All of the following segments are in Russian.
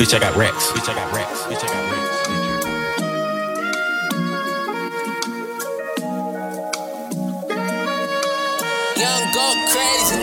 Bitch, I got racks. Bitch, I got racks. Bitch, I got racks. Young go crazy.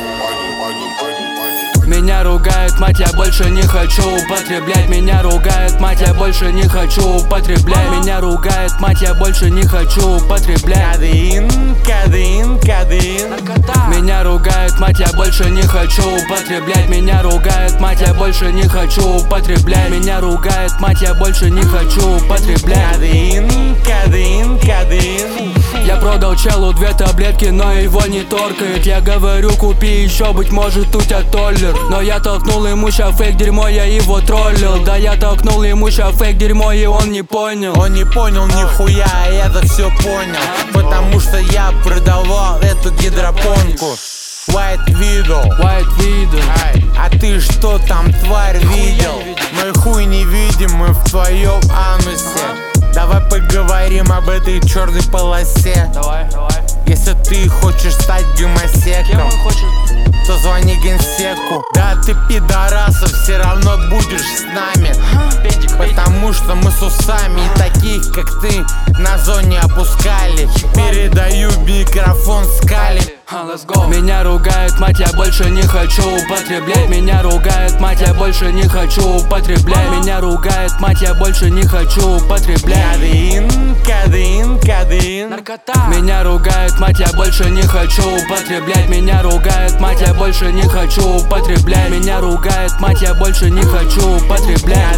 Меня ругает мать, я больше не хочу употреблять. Меня ругает мать, я больше не хочу употреблять. Меня ругает мать, я больше не хочу употреблять. Кадеин. Меня ругает мать, я больше не хочу употреблять. Меня ругает мать, я больше не хочу употреблять. Меня ругает мать, я больше не хочу употреблять. Кадеин. Я продал челу 2 таблетки, но его не торкает. Я говорю, купи еще, быть может у тебя толлер. Но я толкнул ему ща фейк дерьмо, я его троллил. Да я толкнул ему ща фейк дерьмо, и он не понял. Он не понял нихуя, а я-то все понял. Потому что я продавал эту гидропонку. White Widow. А ты что там, тварь, видел? Мой хуй не видим, мы в твоем анусе. Давай поговорим об этой черной полосе. Давай. Если ты хочешь стать гомосеком, то звони генсеку. Да ты пидорасов все равно будешь с нами. Потому что мы с усами, и таких как ты на зоне опускали. Передаю микрофон скали. Меня ругает мать, я больше не хочу употреблять. Меня ругает мать, я больше не хочу употреблять. Меня ругает мать, я больше не хочу употреблять. Кадеин. Меня ругает мать, я больше не хочу употреблять. Меня ругает мать, я больше не хочу употреблять. Меня ругает мать, я больше не хочу употреблять.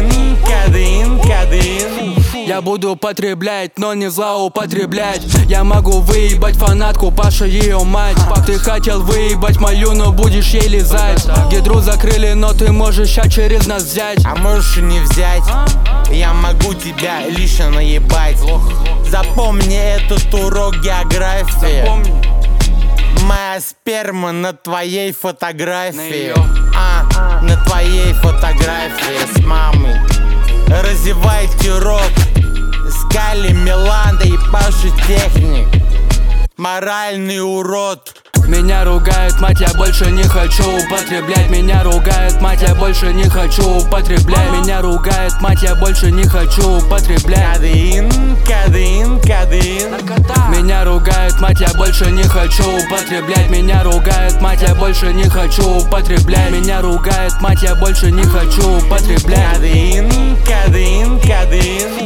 Кадеин. Я буду употреблять, но не злоупотреблять. Я могу выебать фанатку, Паша ее мать. Ты хотел выебать мою, но будешь ей лизать. Гидру закрыли, но ты можешь ща через нас взять. А можешь и не взять. Я могу тебя лично наебать. Запомни этот урок географии. Моя сперма на твоей фотографии. На твоей фотографии с мамой. Разевайте рот. Скали, Миланда и Паша Техник. Моральный урод. Меня ругает мать, я больше не хочу употреблять. Меня ругает мать, я больше не хочу употреблять. Меня ругает мать, я больше не хочу употреблять. Кадеин. Меня ругает мать, я больше не хочу употреблять. Меня ругает мать, я больше не хочу употреблять. Меня ругает мать, я больше не хочу употреблять. Кадеин.